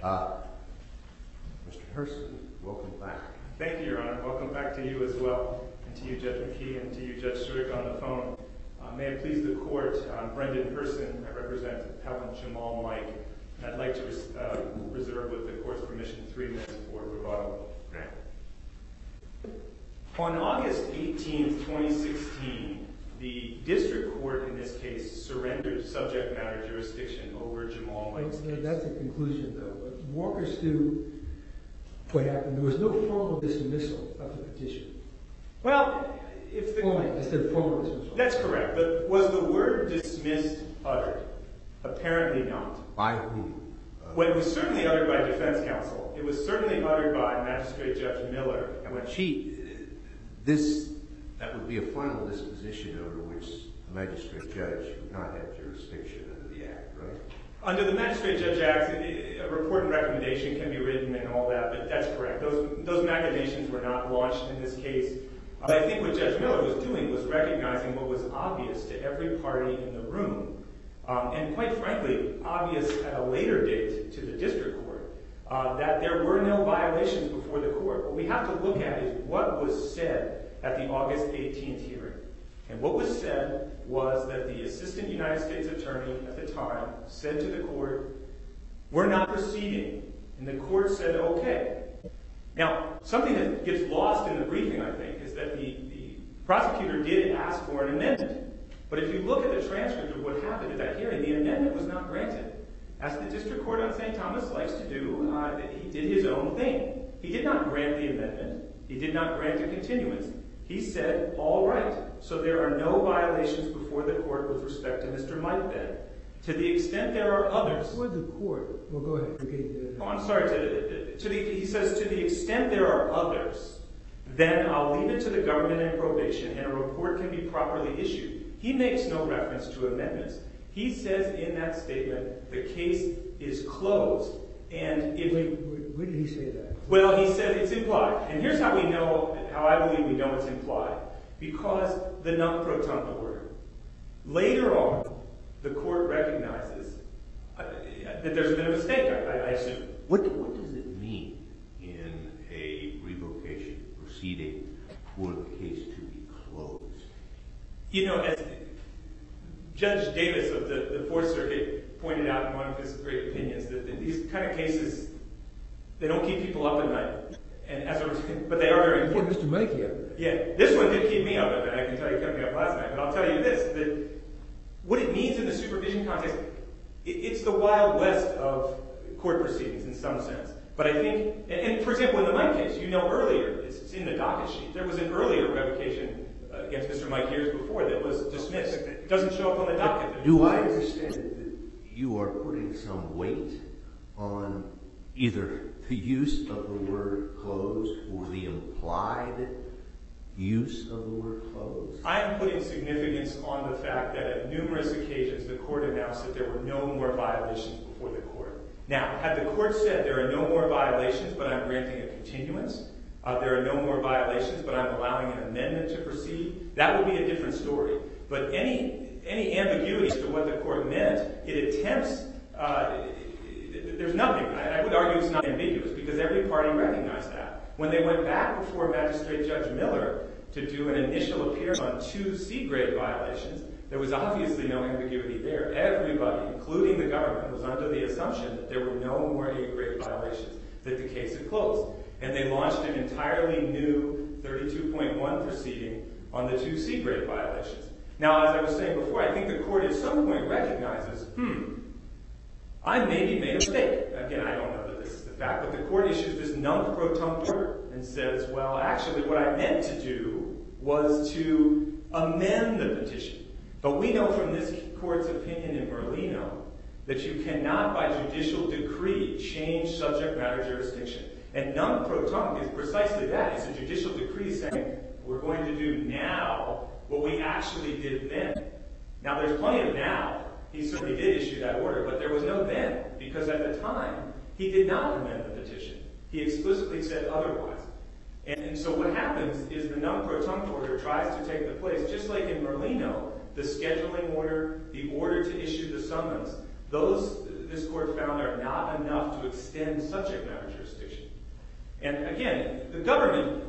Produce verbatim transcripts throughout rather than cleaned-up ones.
Uh, Mister Hurston, welcome back. Thank you, Your Honor. Welcome back to you as well, and to you, Judge McKee, and to you, Judge Strick, on the phone. Uh, may it please the Court, I'm Brendan Hurston. I represent Appellant Jamal Mike, and I'd like to res- uh, reserve, with the Court's permission, three minutes for rebuttal. Grant. On August eighteenth, twenty sixteen, the District Court in this case surrendered subject matter jurisdiction over Jamal Mike's well, case. That's a conclusion, though. But walk us through what happened. There was no formal dismissal of the petition. Well, if the... Formal, I said formal dismissal. That's correct, but was the word dismissed uttered? Apparently not. By whom? Uh, Well, it was certainly uttered by defense counsel. It was certainly uttered by Magistrate Judge Miller. when she, this, that would be a final disposition over which the magistrate judge would not have jurisdiction under the Act, right? Under the Magistrate Judge Act, a report and recommendation can be written and all that, but that's correct. Those, those machinations were not launched in this case. But I think what Judge Miller was doing was recognizing what was obvious to every party in the room, um, and quite frankly, obvious at a later date to the District Court, uh, that there were no violations before the Court. What we have to look at is what was said at the August eighteenth hearing. And what was said was that the Assistant United States Attorney at the time said to the Court, "We're not proceeding." And the Court said, "Okay." Now, something that gets lost in the briefing, I think, is that the, the prosecutor did ask for an amendment. But if you look at the transcript of what happened at that hearing, the amendment was not granted. As the District Court on Saint Thomas likes to do, uh, he did his own thing. He did not grant the amendment. He did not grant a continuance. He said, "All right, so there are no violations before the Court with respect to Mister Mike then. To the extent there are others..." Before the Court, well, go ahead. Okay. Oh, I'm sorry. To, to the, he says, "To the extent there are others, then I'll leave it to the government and probation, and a report can be properly issued." He makes no reference to amendments. He says in that statement, the case is closed. And if Wait, wait, where did he say that? Well, he said it's implied. And here's how we know, how I believe we know it's implied. Because the nunc pro tunc order. Later on, the Court recognizes uh, that there's been a mistake, I, I assume. What, what does it mean in a revocation proceeding for the case to be closed? You know, as Judge Davis of the, the Fourth Circuit pointed out in one of his great opinions, that, that these kind of cases, they don't keep people up at night. And as a, but they are very important. Mister Mike here. Yeah, this one did keep me up at night. I can tell you, it kept me up last night. But I'll tell you this, that what it means in the supervision context, it, it's the Wild West of court proceedings in some sense. But I think, and, and for example, in the Mike case, you know earlier, it's, it's in the docket sheet, there was an earlier revocation uh, against Mister Mike years before that was dismissed. It doesn't show up on the docket. Do I understand that you are putting some weight on either the use of the word closed or the implied use of the word closed? I am putting significance on the fact that at numerous occasions the Court announced that there were no more violations before the Court. Now, had the Court said there are no more violations, but I'm granting a continuance, uh, there are no more violations, but I'm allowing an amendment to proceed, that would be a different story. But any any ambiguity as to what the Court meant, it attempts, uh, there's nothing. I, I would argue it's not ambiguous because every party recognized that. When they went back before Magistrate Judge Miller to do an initial appearance on two C-grade violations, there was obviously no ambiguity there. Everybody, including the government, was under the assumption that there were no more A-grade violations, that the case had closed. And they launched an entirely new thirty-two point one proceeding on the two C-grade violations. Now, as I was saying before, I think the Court at some point recognizes, hmm, I maybe made a mistake. Again, I don't know that this is the fact, but the Court issues this nunc pro tunc order and says, well, actually, what I meant to do was to amend the petition. But we know from this Court's opinion in Merlino that you cannot, by judicial decree, change subject matter jurisdiction. And nunc pro tunc is precisely that. It's a judicial decree saying, we're going to do now what we actually did then. Now, there's plenty of now. He certainly did issue that order, but there was no then, because at the time, he did not amend the petition. He explicitly said otherwise. And, and so what happens is the nunc pro tunc order tries to take the place, just like in Merlino, the scheduling order, the order to issue the summons, those, this court found are not enough to extend subject matter jurisdiction. And again, the government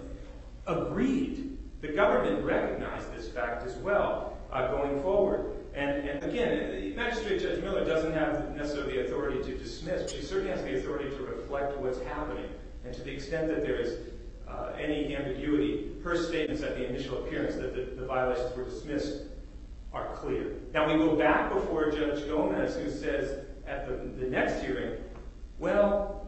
agreed. The government recognized this fact as well uh, going forward. And, and again, Magistrate Judge Miller doesn't have necessarily the authority to dismiss. She certainly has the authority to reflect what's happening. And to the extent that there is uh, any ambiguity, her statements at the initial appearance that the, the violations were dismissed are clear. Now we go back before Judge Gomez, who says at the, the next hearing, well,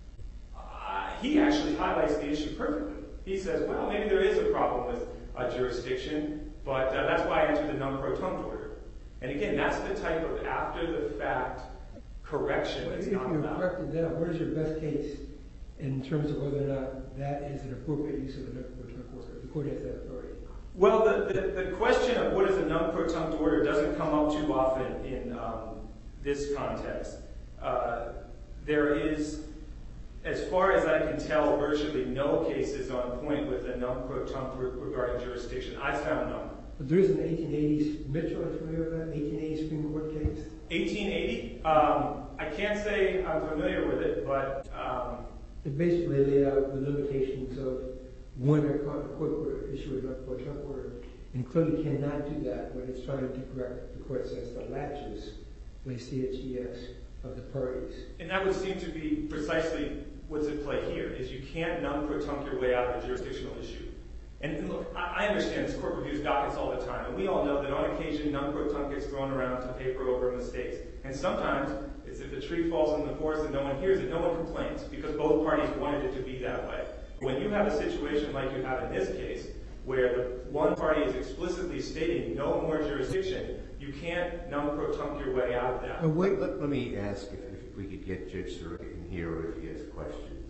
uh, he actually highlights the issue perfectly. He says, well, maybe there is a problem with uh, jurisdiction, but uh, that's why I entered the non-protunct order. And again, that's the type of after-the-fact correction that's if not you allowed. corrected that, what is your best case in terms of whether or not that is an appropriate use of the non-protunct order? The court has that authority. Well, the, the, the question of what is a non-protunct order doesn't come up too often in um, this context. Uh, there is, as far as I can tell, virtually no cases on point with a non-protunct regarding jurisdiction. I found none. But there is an eighteen eighties, Mitchell, are you familiar with that? eighteen eighty Supreme Court case? eighteen eighty? Um, I can't say I'm familiar with it, but... Um, it basically laid out the limitations of when a court could issue a non-protunct order, and clearly cannot do that when it's trying to correct, the court says, the latches, the C H E S, of the parties. And that would seem to be precisely what's at play here, is you can't non-protunct your way out of a jurisdictional issue. And, and look, I, I understand this court reviews dockets all the time, and we all know that on occasion non-protunct gets thrown around to paper over mistakes. And sometimes it's if the tree falls in the forest and no one hears it, no one complains, because both parties wanted it to be that way. When you have a situation like you have in this case, where the one party is explicitly stating no more jurisdiction, you can't non-protunct your way out of that. Uh, wait, let, let me ask if, if we could get Judge Sirica in here, or if he has questions.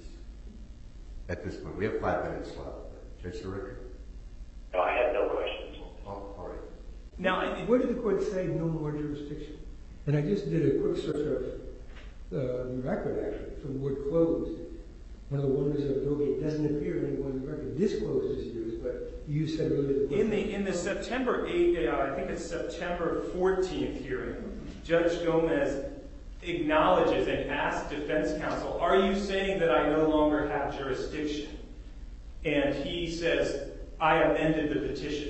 At this point, we have five minutes left. Judge Sirica? No, I have no questions. Oh, all right. Now, I, Where did the court say no more jurisdiction? And I just did a quick search of uh, the record, actually, for the word closed. One of the wonders of Adobe, it doesn't appear anywhere in the record. Disclosed is used, but you said earlier... in the in the September eighth, uh, I think it's September fourteenth hearing, Judge Gomez acknowledges and asks defense counsel, are you saying that I no longer have jurisdiction? And he says, I amended the petition.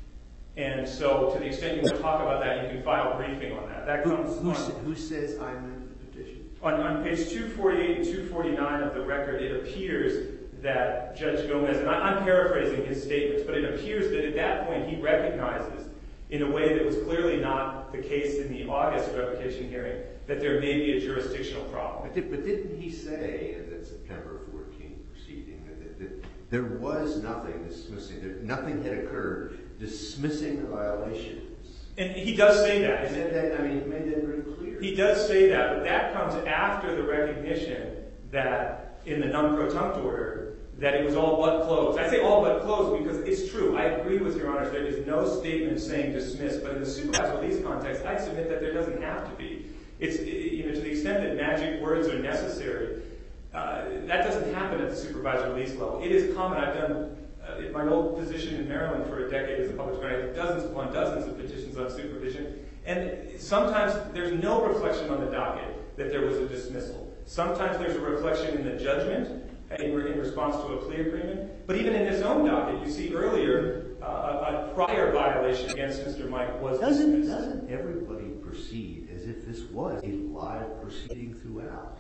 And so to the extent you want to talk about that, you can file a briefing on that. That Who, comes who, on, sa- who says I amended the petition? on, on page two forty-eight and two forty-nine of the record, it appears that Judge Gomez, and I, I'm paraphrasing his statements, but it appears that at that point he recognizes, in a way that was clearly not the case in the August revocation hearing, that there may be a jurisdictional problem. But, did, but didn't he say in that September fourteenth proceeding that, that, that there was nothing dismissing, that nothing had occurred dismissing the violations? And he does say that. He said that, I mean, he made that very clear. He does say that, but that comes after the recognition that in the non-protunct order, that it was all but closed. I say all but closed because it's true. I agree with Your Honor. There is no statement saying dismiss, but in the supervised release context, I submit that there doesn't have to be. It's, you know, to the extent that magic words are necessary, uh, that doesn't happen at the supervised release level. It is common. I've done, uh, in my old position in Maryland for a decade as a public defender, I did dozens upon dozens of petitions on supervision, and sometimes there's no reflection on the docket that there was a dismissal. Sometimes there's a reflection in the judgment in, in response to a plea agreement. But even in his own docket, you see earlier uh, a, a prior violation against Mister Mike was Doesn't, dismissed. doesn't everybody proceed as if this was a live proceeding throughout?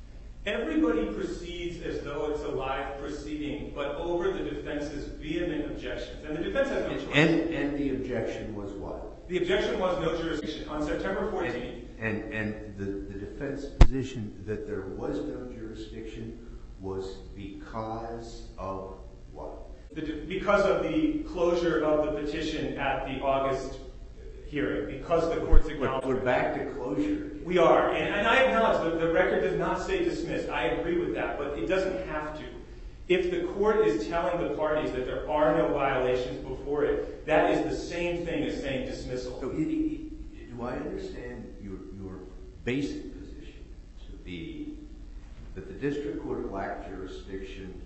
Everybody proceeds as though it's a live proceeding, but over the defense's vehement objections. And the defense has no choice. And, and the objection was what? The objection was no jurisdiction. On September fourteenth, And, and the, the defense position that there was no jurisdiction was because of what? the, because of the closure of the petition at the August hearing, because the court's acknowledged. We're back to closure. We are, and, and I acknowledge that the record does not say dismissed. I agree with that, but it doesn't have to. If the court is telling the parties that there are no violations before it, that is the same thing as saying dismissal. So, it, it, do I understand your, your basic position to be that the district court lacked jurisdiction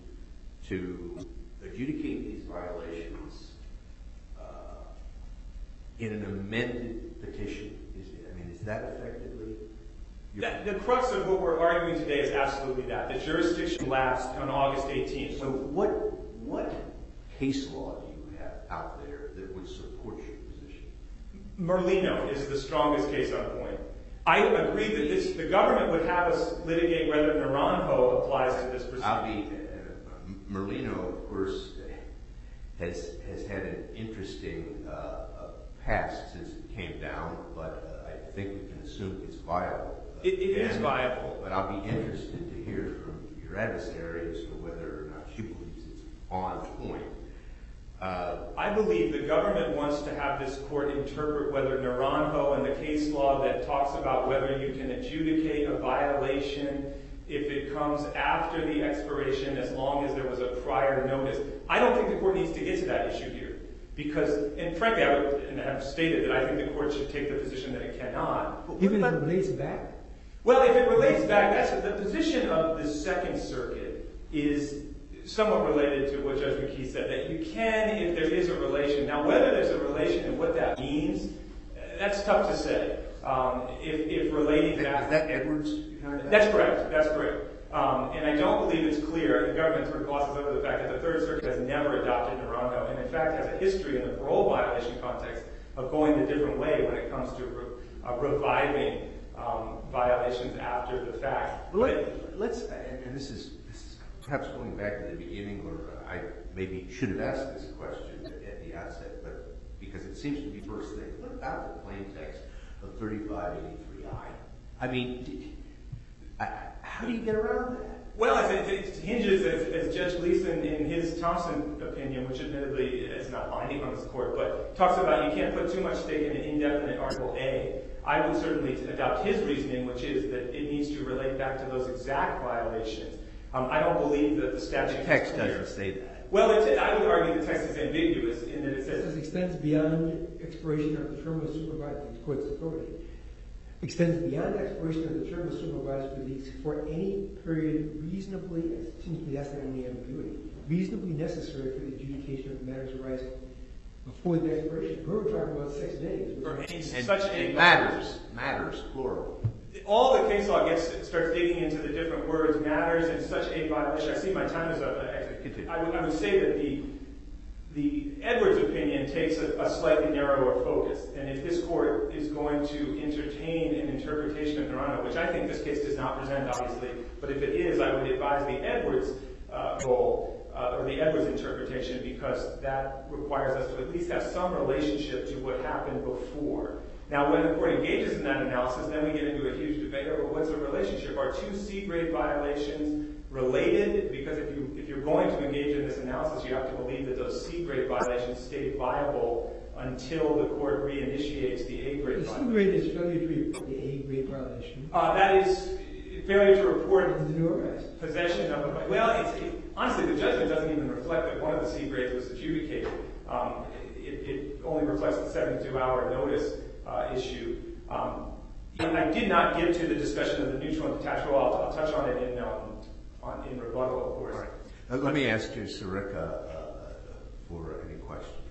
to adjudicate these violations uh, in an amended petition? Is, I mean, is that effectively That, the crux of what we're arguing today is absolutely that. The jurisdiction lapsed on August eighteenth. So what what case law do you have out there that would support your position? Merlino is the strongest case on point. I agree that this, the government would have us litigate whether Naranjo applies to this procedure. I'll be, uh, Merlino, of course, has has had an interesting uh, uh, past since it came down, but uh, I think we can assume it's viable. It, it and, is viable. But I'll be interested to hear from your adversary as to whether or not she believes it's on point. Uh, I believe the government wants to have this court interpret whether Naranjo and the case law that talks about whether you can adjudicate a violation if it comes after the expiration as long as there was a prior notice. I don't think the court needs to get to that issue here. Because, and frankly, I would, and I have stated that I think the court should take the position that it cannot. Even if it relates back? Well, if it relates back, that's the position of the Second Circuit is somewhat related to what Judge McKee said, that you can if there is a relation. Now, whether there's a relation and what that means, that's tough to say. Um, if, if relating back... Is that Edwards? That's correct. That's correct. Um, and I don't believe it's clear. The government sort of glosses over the fact that the Third Circuit has never adopted Naranjo, and in fact has a history in the parole violation context of going a different way when it comes to re- uh, reviving um, violations after the fact. Well, let, let's, and this is, this is perhaps going back to the beginning, or I maybe should have asked this question at the outset, but because it seems to be first thing. What about the plain text of thirty-five eighty-three I? I mean, how do you get around that? Well, it, it hinges, as, as Judge Gleeson, in his Thompson opinion, which admittedly is not binding on this court, but talks about you can't put too much stake in an indefinite Article A. I would certainly adopt his reasoning, which is that it needs to relate back to those exact violations. Um, I don't believe that the statute... The text doesn't say that. Well, it, I would argue the text is ambiguous in that it says... It says extends beyond expiration of the term of supervised court's authority. Extends beyond expiration of the term of supervised release for any period reasonably, it seems to be that's the only ambiguity, reasonably necessary for the adjudication of matters arising before the expiration. We're talking about six days. For any And, such and a matters, matters, plural. All the case law gets starts digging into the different words, matters, and such a violation. I see my time is up. I, I, would, I would say that the the Edwards opinion takes a, a slightly narrower focus, and if this court is going to entertain an interpretation of Naranjo, which I think this case does not present, obviously, but if it is, I would advise the Edwards uh, goal uh, or the Edwards interpretation, because that requires us to at least have some relationship to what happened before. Now, when the court engages in that analysis, then we get into a huge debate over what's the relationship. Are two C-grade violations related? Because if, you, if you're going to engage in this analysis, you have to believe that those C-grade violations stay viable until the court reinitiates the A-grade The violation. C-grade is failure to report the A-grade violation. Uh, that is failure to report The new arrest. possession of a... Well, it's, it, honestly, the judgment doesn't even reflect that one of the C-grades was adjudicated. Um, it, it only reflects the seventy-two hour notice uh, issue. Um, I did not get to the discussion of the neutral and detached role. I'll, I'll touch on it in... Um, On, in rebuttal, of course. Right. Uh, let me ask you, Sirica, uh, for any questions.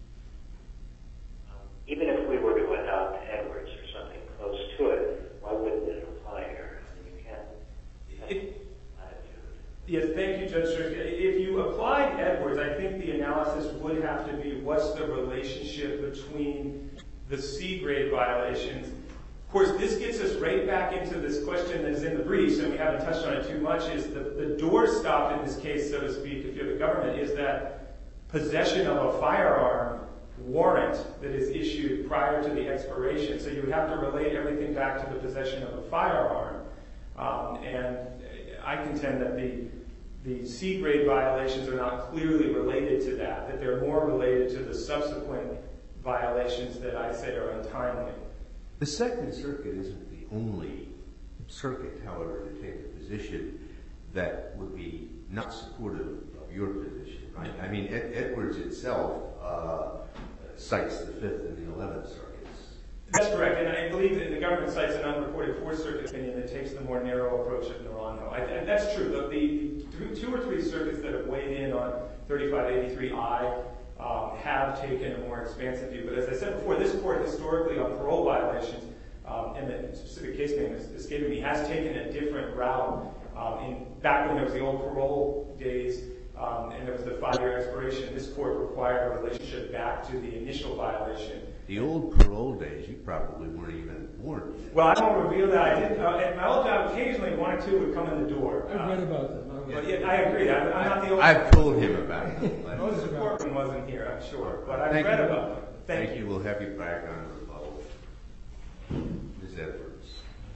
Even if we were to adopt Edwards or something close to it, why wouldn't it apply here? I mean, you can't. It, yes, thank you, Judge Strick. If you applied Edwards, I think the analysis would have to be what's the relationship between the C-grade violations. Of course, this gets us right back into this question that is in the briefs, and we haven't touched on it too much, is the, the doorstop in this case, so to speak, if you're the government, is that possession of a firearm warrant that is issued prior to the expiration. So you would have to relate everything back to the possession of a firearm. Um, and I contend that the, the C-grade violations are not clearly related to that, that they're more related to the subsequent violations that I say are untimely. The Second Circuit isn't the only circuit, however, to take a position that would be not supportive of your position, right? I mean, Ed- Edwards itself uh, cites the Fifth and the Eleventh Circuits. That's correct, and I believe that the government cites an unreported Fourth Circuit opinion that takes the more narrow approach of Naranjo. I, and that's true. The, the, the two or three circuits that have weighed in on thirty-five eighty-three I Um, have taken a more expansive view. But as I said before, this court historically on parole violations um, and the specific case name is escaping me, has taken a different route. Um, in, back when there was the old parole days, um, and there was the five-year expiration, this court required a relationship back to the initial violation. The old parole days, you probably weren't even born yet. Well, I won't reveal that. I did. Uh, at my old job, occasionally one or two would come in the door. I've Uh, read about them. I've But read yeah, I agree. I, I'm not the only. I've told him about it. Moses Portman wasn't here, I'm sure, but I've Thank read you. about them. Thank, Thank you. you. We'll have you back on rebuttal. Miz Edwards.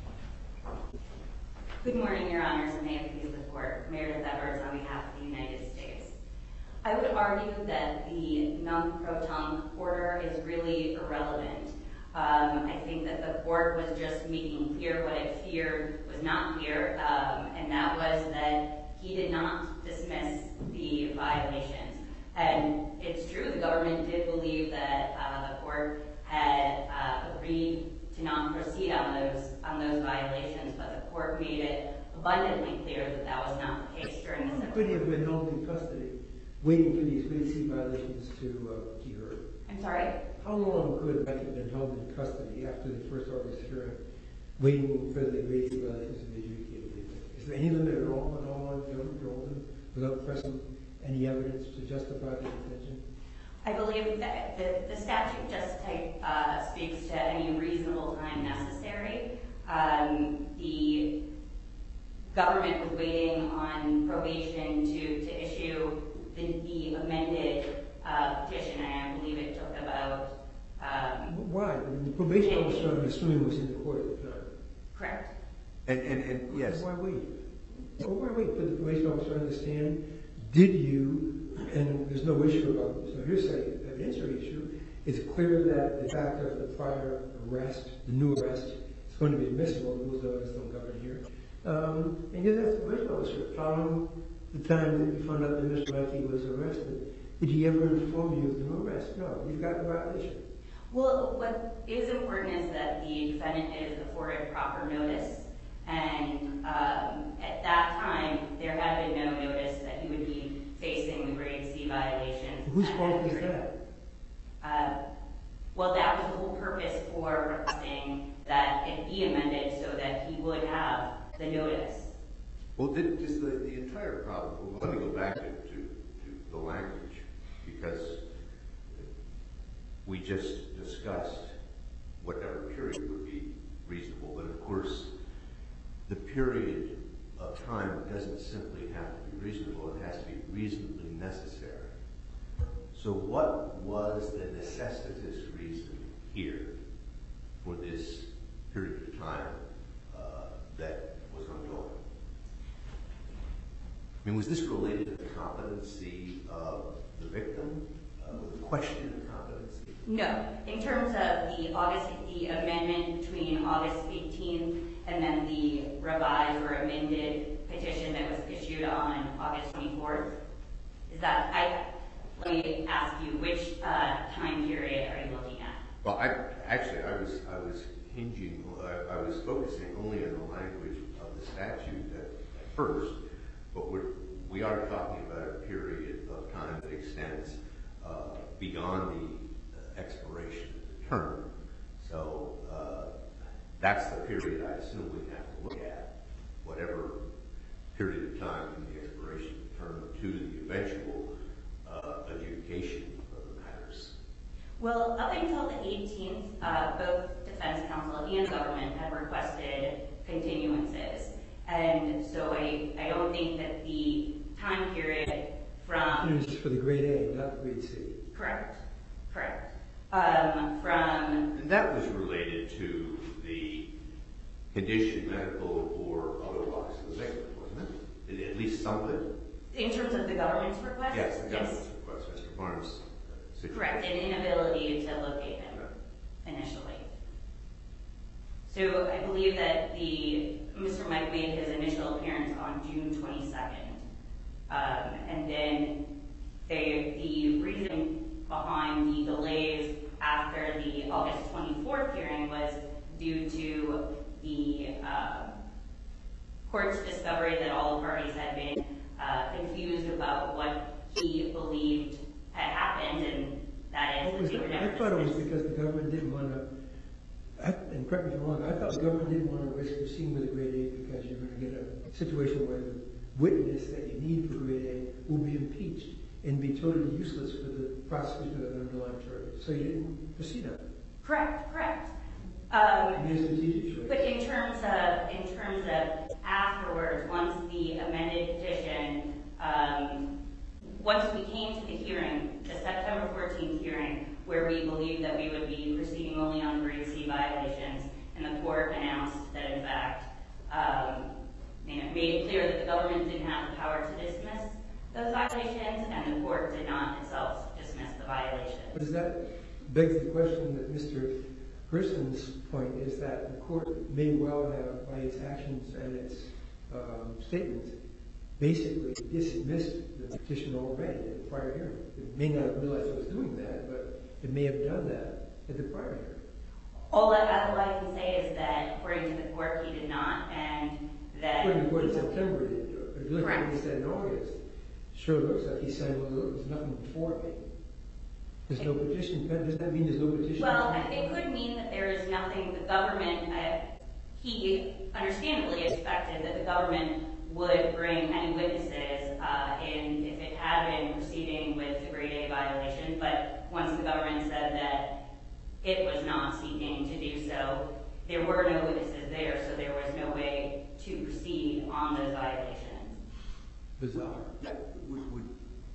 Good morning, Your Honors, and may it please the Court. Meredith Edwards on behalf of the United States. I would argue that the non-proton order is really irrelevant. Um, I think that the Court was just making clear what it feared was not clear, um, and that was that he did not dismiss the violations. And it's true, the government did believe that uh, the Court had uh, agreed to not proceed on those on those violations, but the Court made it abundantly clear that that was not the case during the Could he have been held in custody, waiting for these grade C violations to uh, be heard? I'm sorry? How long could Mike have been held in custody after the first August hearing, waiting for the grade C violations to be adjudicated? Is there any limit at all on how long the government could hold him without pressing any evidence to justify the detention? I believe that the, the statute just uh, speaks to any reasonable time necessary. Um, the government was waiting on probation to, to issue the, the amended uh, petition, and I believe it took about... Um, Why? I mean, the probation officer, I'm assuming, was in the court at the time. correct. And, and, and yes. Why wait? Well, why wait for the probation officer to understand? Did you, and there's no issue about this, so hearsay, evidentiary issue, it's clear that the fact of the prior arrest, the new arrest, is going to be admissible. The rules of evidence don't govern here. Um, and yet that's the probation officer. Following the time that you found out that Mister Mackey was arrested, did he ever inform you of the new arrest? No, you've got a violation. Well, what is important is that the defendant is afforded proper notice, and um, at that time, there had been no notice that he would be facing the grade C violations. Whose fault is that? Uh, well, that was the whole purpose for requesting that it be amended so that he would have the notice. Well, did, does the, the entire problem, well, let me go back to, to, to the language, because we just discussed whatever period would be reasonable, but of course, the period of time doesn't simply have to be reasonable, it has to be reasonably necessary. So what was the necessitous reason here for this period of time uh, that was ongoing? I mean, was this related to the competency of the victim? Uh, the question of competency? No. In terms of the August, the amendment between August eighteenth and then the revised or amended petition that was issued on August twenty-fourth, is that, I, let me ask you, which uh, time period are you looking at? Well, I actually, I was, I was hinging, I, I was focusing only on the language of the statute at, at first, but we're, we are talking about a period of time that extends uh, beyond the uh, expiration of the term. So uh, that's the period I assume we have to look at, whatever period of time from the expiration of the term to the eventual uh, adjudication of the matters. Well, up until the eighteenth, uh, both defense counsel and government had requested continuances. And so I, I don't think that the time period from... This is for the grade A, not grade C. Correct. Correct. Um, from... And that was related to the condition, medical or otherwise, of the victim, wasn't it? At least some of it? In terms of the government's request? Yes, the government's request, Mister Barnes' uh, situation. Correct, an inability to locate him Right. initially. So I believe that the Mister Mike made his initial appearance on June twenty-second. Um, and then they, the reason behind the delays after the August twenty-fourth hearing was due to the uh, court's discovery that all parties had been uh, confused about what he believed had happened, and that is What was that they were that? never I thought it was dismissed. because the government didn't want to, and correct me if I'm wrong, I thought the government didn't want to risk proceeding with a grade A because you're going to get a situation where the witness that you need for grade A will be impeached and be totally useless for the prosecution of the underlying charge. So you didn't proceed on it. Correct, correct. Um, You made a strategic choice. But in terms of in terms of afterwards, once the amended petition, um, once we came to the hearing, the September fourteenth hearing, where we believed that we would be proceeding only on grade C violations, and the court announced that in fact, um, you know, made it clear that the government didn't have the power to dismiss those violations, and the court did not itself dismiss the violations. But does that beg the question that Mister Gerson's point is that the court may well have, by its actions and its um, statements, basically dismissed the petition already at the prior hearing. It may not have realized it was doing that, but it may have done that at the prior hearing. All I, all I can say is that according to the court, he did not, and that... According to the court in September, he did. If you look at what he said in August, sure looks like he said, well, look, there's nothing before me. There's no petition. Does that mean there's no petition? Well, it could mean that there is nothing. The government, uh, he understandably expected that the government would bring any witnesses uh, in if it had been proceeding with the grade A violation. But once the government said that it was not seeking to do so, there were no witnesses there, so there was no way to proceed on those violations. Bizarre. Would, would,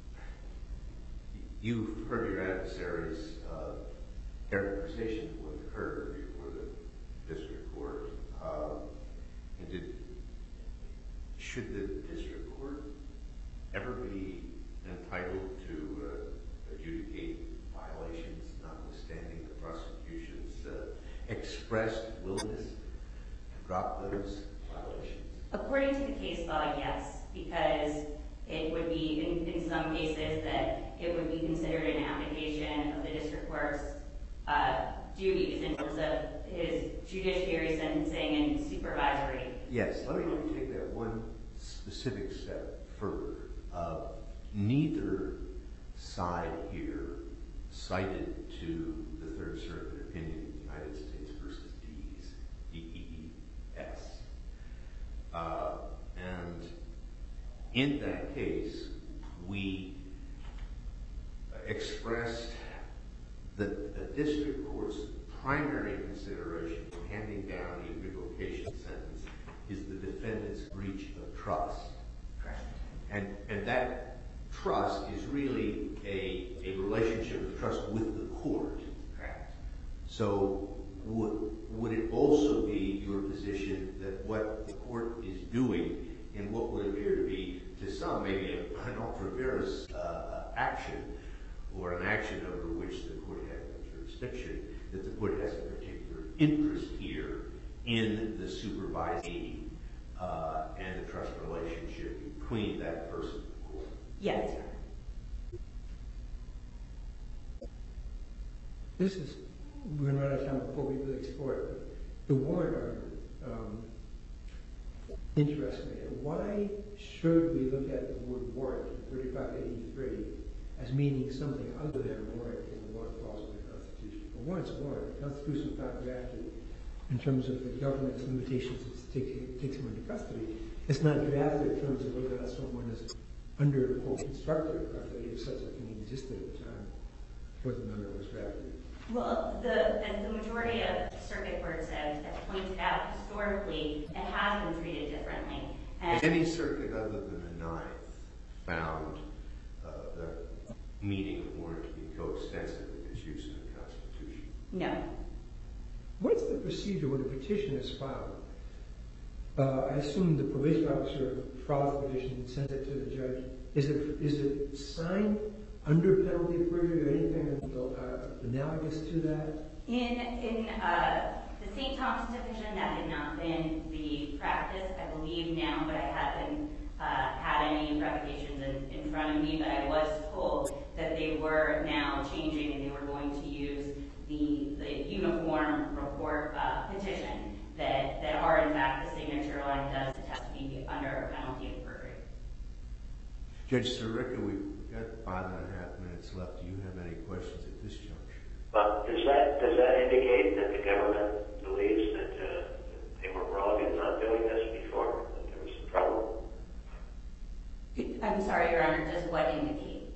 you've heard your adversary's uh, characterization of what occurred before the district court. Uh, and did, should the district court ever be entitled to uh, adjudicate violations, notwithstanding the prosecution's uh, expressed willingness to drop those violations? According to the case law, yes, because it would be, in, in some cases, that it would be considered an application of the district court's uh, duties in terms of his judiciary sentencing and supervisory. Yes, let me, let me take that one specific step further. Uh, neither side here cited to the Third Circuit opinion of the United States versus Dees, D E E S. Uh, and in that case, we expressed that the district court's primary consideration for handing down a revocation sentence is the defendant's breach of trust. Correct. And, and that trust is really a, a relationship of trust with the court. Correct. So would, would it also be your position that what the court is doing in what would appear to be, to some, maybe an ultra vires uh, action, or an action over which the court has no jurisdiction, that the court has a particular interest here in the supervising uh, and the trust relationship between that person and the court? Yes. This is, we're going to run out of time before we really explore it, but the warrant argument um, interests me. Why should we look at the word warrant in thirty-five eighty-three as meaning something other than warrant in the warrant clause of the Constitution? A warrant's a warrant. The Constitution is not drafted in terms of the government's limitations to take, take someone into custody. It's not drafted in terms of whether that someone is under, quote, constructive custody, if such a thing existed at the time before the amendment was drafted. Well, the, as the majority of circuit courts have, have pointed out, historically, it has been treated differently. And Any circuit other than the Ninth found uh, the meaning of warrant to be coextensive with its use in the Constitution? no. What's the procedure when a petition is filed? Uh, I assume the probation officer files the petition and sends it to the judge. Is it is it signed under penalty of perjury or anything uh, analogous to that? In in uh, the Saint Thomas division, that had not been the practice, I believe now, but I haven't uh, had any revocations in, in front of me. But I was told that they were now changing and they were going to use the the uniform report uh, petition that that are in fact the signature line does attest to be under a penalty of perjury. Judge Sirica, we've got five and a half minutes left. Do you have any questions at this juncture? But does that does that indicate that the government believes I'm sorry, Your Honor, does what indicate?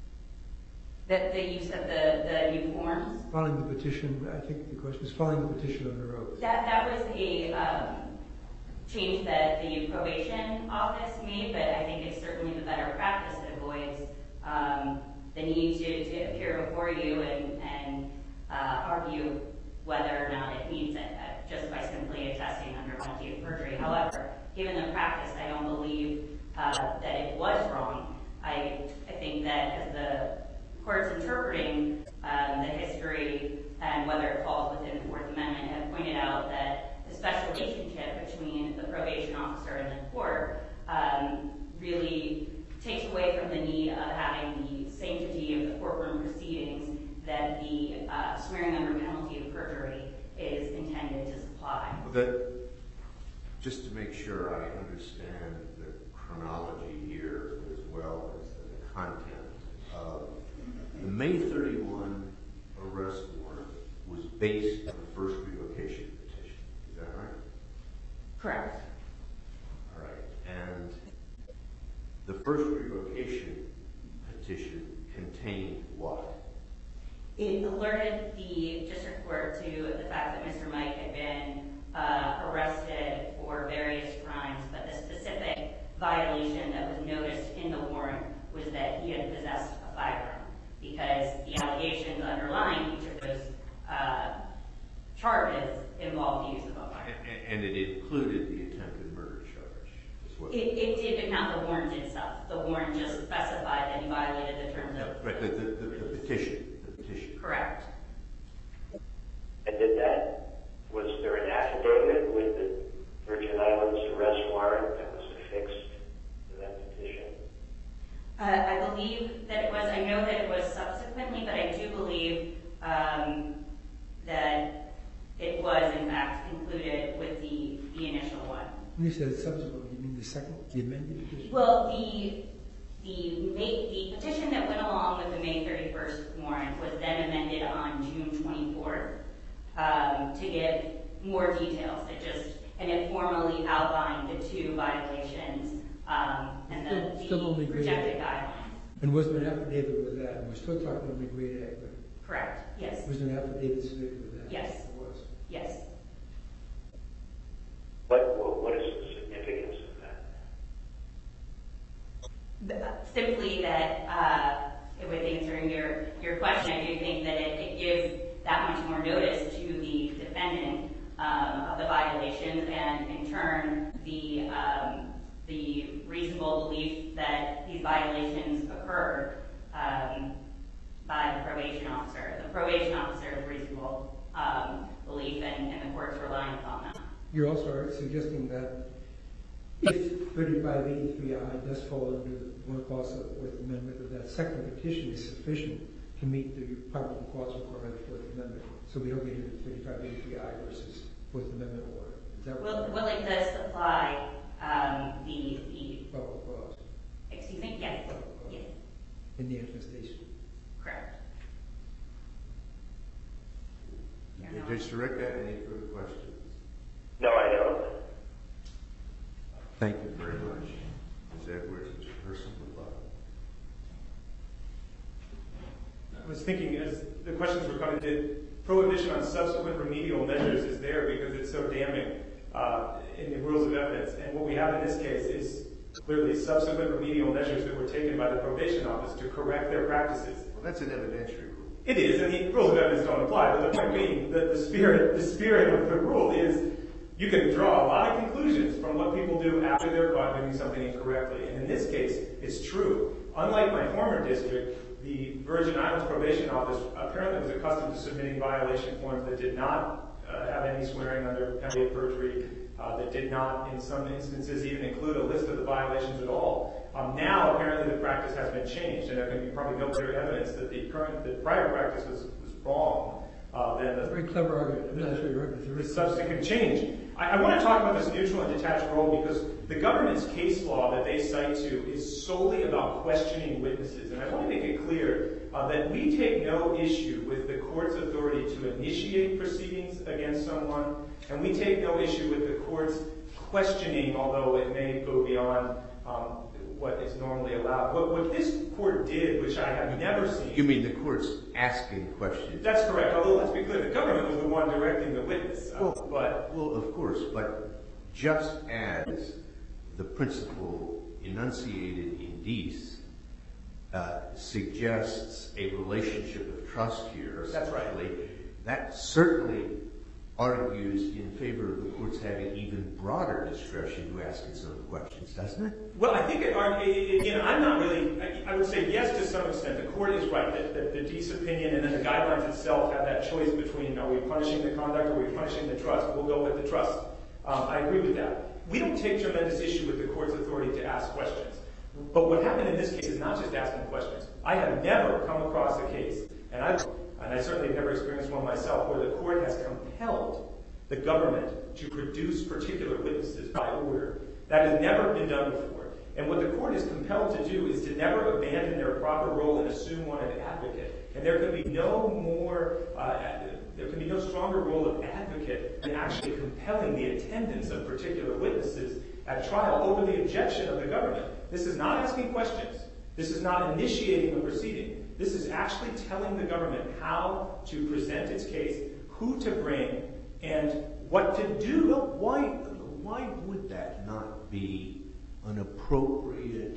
That the use of the, the new forms? Filing the petition, I think the question is filing the petition under oath. That, that was a um, change that the probation office made, but I think it's certainly the better practice that avoids um, the need to, to appear before you and, and uh, argue whether or not it meets it, uh, just by simply attesting under penalty of perjury. However, given the practice, I don't believe uh, that it was wrong. I, I think that as the court's interpreting um, the history and whether it falls within the Fourth Amendment have pointed out that the special relationship between the probation officer and the court um, really takes away from the need of having the sanctity of the courtroom proceedings that the uh, swearing under penalty of perjury is intended to supply. That, just to make sure I understand the chronology here as well as the content, uh, the May thirty-first arrest warrant was based on the first revocation petition. Is that right? Correct. All right. And the first revocation petition contained what? It alerted the district court to the fact that Mister Mike had been uh, arrested for various crimes, but the specific violation that was noticed in the warrant was that he had possessed a firearm, because the allegations underlying each of those uh, charges involved the use of a firearm. And, and it included the attempted murder charge as well? It, it did, but not the warrant itself. The warrant just specified that he violated the terms of... Right, the, the, the, the petition. The petition. Correct. And did that, was there an affidavit with the Virgin Islands arrest warrant that was affixed to that petition? Uh, I believe that it was, I know that it was subsequently, but I do believe um, that it was in fact included with the, the initial one. When you said subsequently, you mean the second, the amended petition? Well, the the, May, the petition that went along with the May thirty-first warrant was then amended on June twenty-fourth um, to give more details. It just, and it formally outlined the two violations um, and the, Still, still the only projected grade guidelines. And was there an affidavit with that? And we're still talking only grade A, but Correct. Yes. was there an affidavit submitted with that? Yes. It was. Yes. What, what, what is the significance of that? Uh, Simply that, uh, with answering your, your question, I do think that it, it gives that much more notice to the defendant um, of the violations, and in turn, the um, the reasonable belief that these violations occurred um, by the probation officer. The probation officer's reasonable um, belief, and, and the court's relying upon that. You're also suggesting that if thirty-five eighty-three I does fall under one clause of the Fourth Amendment, that that second petition is sufficient to meet the probable cause requirement of the Fourth Amendment. So we don't get into thirty-five eighty-three I versus Fourth Amendment order. Is that Well, right? well, it does supply um, the, the, Probable cause. excuse me, yes, Probable cause. yes, In the infestation. correct. Judge Sirica, any further questions? No, I don't. Thank you very much. Miz Edwards, Mister Person, goodbye. I was thinking, as the questions were coming, the prohibition on subsequent remedial measures is there because it's so damning uh, in the rules of evidence. And what we have in this case is clearly subsequent remedial measures that were taken by the probation office to correct their practices. Well, that's an evidentiary rule. It is, and the rules of evidence don't apply. But the point being that the spirit, the spirit of the rule is you can draw a lot of conclusions from what people do after they're caught doing something incorrectly. And in this case, it's true. Unlike my former district, the Virgin Islands Probation Office apparently was accustomed to submitting violation forms that did not uh, have any swearing under penalty of perjury, uh, that did not, in some instances, even include a list of the violations at all. Um, now, apparently, the practice has been changed, and there can be probably no clear evidence that the current, the prior practice was, was wrong uh, than the Very clever argument. I'm not sure you're right, but there the is subsequent change. I, I want to talk about this neutral and detached role because the government's case law that they cite to is solely about questioning witnesses. And I want to make it clear uh, that we take no issue with the court's authority to initiate proceedings against someone, and we take no issue with the court's questioning, although it may go beyond um, what is normally allowed. What, what this court did, which I have never seen... You mean the court's asking questions? That's correct, although let's be clear, the government was the one directing the witness. Uh, Well, but well, of course, but just as the principle enunciated in Deese uh, suggests a relationship of trust here, That's right. that certainly argues in favor of the courts having even broader discretion to ask its own questions, doesn't it? Well, I think, it, it, you know, I'm not really, I, I would say yes to some extent. The court is right that, that the Deese opinion and then the guidelines itself have that choice between are we punishing the conduct or are we punishing the trust? We'll go with the trust. Um, I agree with that. We don't take tremendous issue with the court's authority to ask questions. But what happened in this case is not just asking questions. I have never come across a case, and I and I certainly have never experienced one myself, where the court has compelled the government to produce particular witnesses by order. That has never been done before. And what the court is compelled to do is to never abandon their proper role and assume one of advocate. And there can be no more, uh, there can be no stronger role of advocate than actually compelling the attendance of particular witnesses at trial over the objection of the government. This is not asking questions. This is not initiating a proceeding. This is actually telling the government how to present its case, who to bring, and what to do. Well, why, why would that not be an appropriate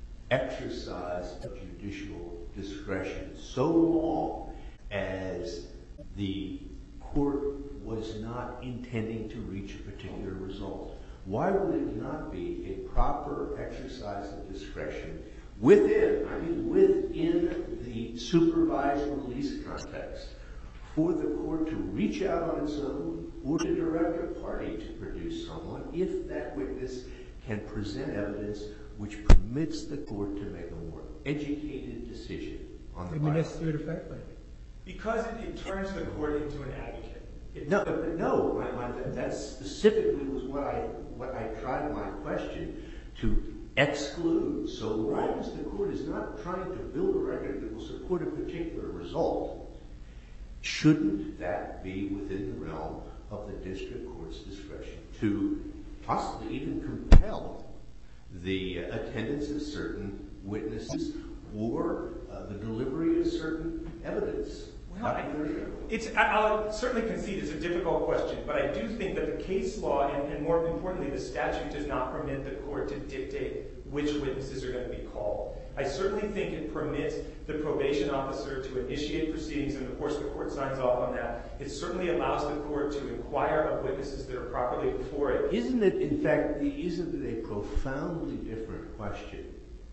exercise of judicial discretion so long as the court was not intending to reach a particular result? Why would it not be a proper exercise of discretion within, I mean within the supervised release context for the court to reach out on its own or to direct a party to produce someone if that witness can present evidence which permits the court to make a more educated decision on the I mean, matter? that's through the fact finding. Because it, it turns the court into an advocate. It, No, but no, my, my, that specifically was what I what I tried my question to exclude. So long as the court is not trying to build a record that will support a particular result, shouldn't that be within the realm of the district court's discretion to possibly even compel the attendance of certain witnesses or uh, the delivery of certain evidence? Well, I, it's, I'll certainly concede it's a difficult question, but I do think that the case law, and, and more importantly, the statute does not permit the court to dictate which witnesses are going to be called. I certainly think it permits the probation officer to initiate proceedings, and of course the court signs off on that. It certainly allows the court to inquire of witnesses that are properly before it. Isn't it, in fact, isn't it a profoundly different question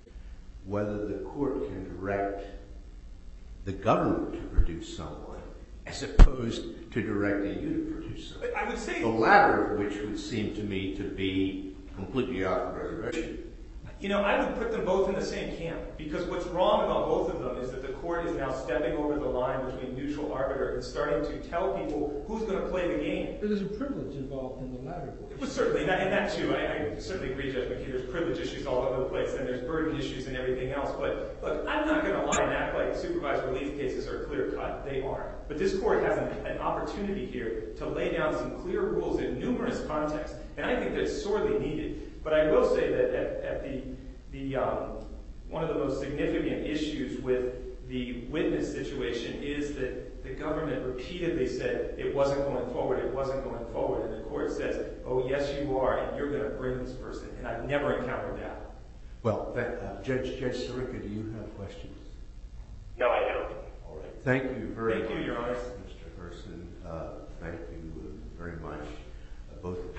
whether the court can direct the government to produce someone as opposed to directing you to produce someone? I would say... The latter of which would seem to me to be completely off the reservation. You know, I would put them both in the same camp, because what's wrong about both of them is that the court is now stepping over the line between neutral arbiter and starting to tell people who's going to play the game. There's a privilege involved in the latter. Well, certainly, and that, and that too. I, I certainly agree, Judge McKee. There's privilege issues all over the place, and there's burden issues and everything else. But look, I'm not going to lie and act like supervised relief cases are clear-cut. They aren't. But this court has an, an opportunity here to lay down some clear rules in numerous contexts, and I think that's sorely needed. But I will say that at, at the the um, one of the most significant issues with the witness situation is that the government repeatedly said it wasn't going forward, it wasn't going forward, and the court says, oh, yes, you are, and you're going to bring this person, and I've never encountered that. Well, that, uh, Judge Judge Sirica, do you have questions? No, I don't. All right. Thank you very Thank much, you, Your Honor. Mister Herson. Uh, thank you very much, uh, both.